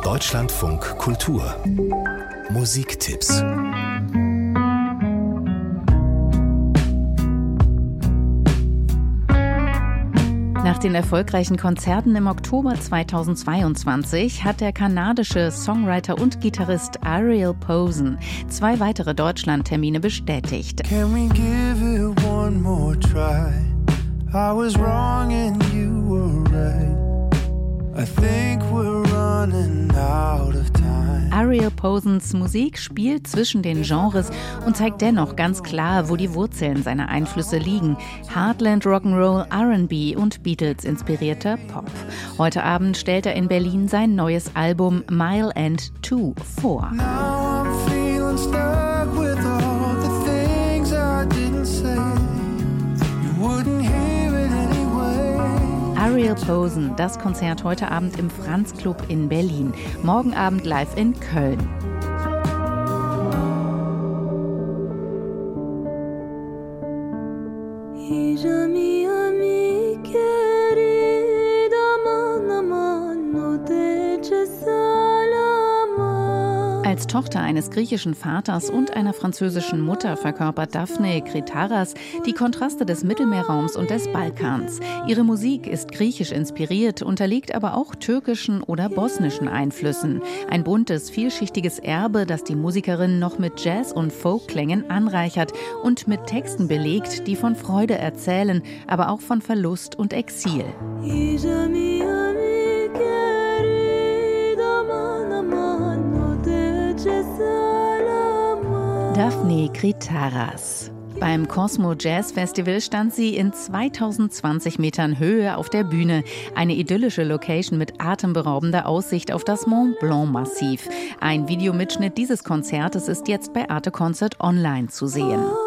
Deutschlandfunk Kultur Musiktipps. Nach den erfolgreichen Konzerten im Oktober 2022 hat der kanadische Songwriter und Gitarrist Ariel Posen 2 weitere Deutschlandtermine bestätigt. Can we give it one more try? I was wrong and you were right. I think we're running out of time. Ariel Posens Musik spielt zwischen den Genres und zeigt dennoch ganz klar, wo die Wurzeln seiner Einflüsse liegen. Heartland Rock'n'Roll, R&B und Beatles-inspirierter Pop. Heute Abend stellt er in Berlin sein neues Album Mile End 2 vor. Now I'm feeling stuck with all the things I didn't say. You wouldn't hear it anyway. Ariel Posen, das Konzert heute Abend im Franz Club in Berlin. Morgen Abend live in Köln. Als Tochter eines griechischen Vaters und einer französischen Mutter verkörpert Daphne Kritaras die Kontraste des Mittelmeerraums und des Balkans. Ihre Musik ist griechisch inspiriert, unterliegt aber auch türkischen oder bosnischen Einflüssen. Ein buntes, vielschichtiges Erbe, das die Musikerin noch mit Jazz- und Folkklängen anreichert und mit Texten belegt, die von Freude erzählen, aber auch von Verlust und Exil. Daphne Kritaras. Beim Cosmo Jazz Festival stand sie in 2020 Metern Höhe auf der Bühne. Eine idyllische Location mit atemberaubender Aussicht auf das Mont Blanc Massiv. Ein Videomitschnitt dieses Konzertes ist jetzt bei Arte Concert online zu sehen.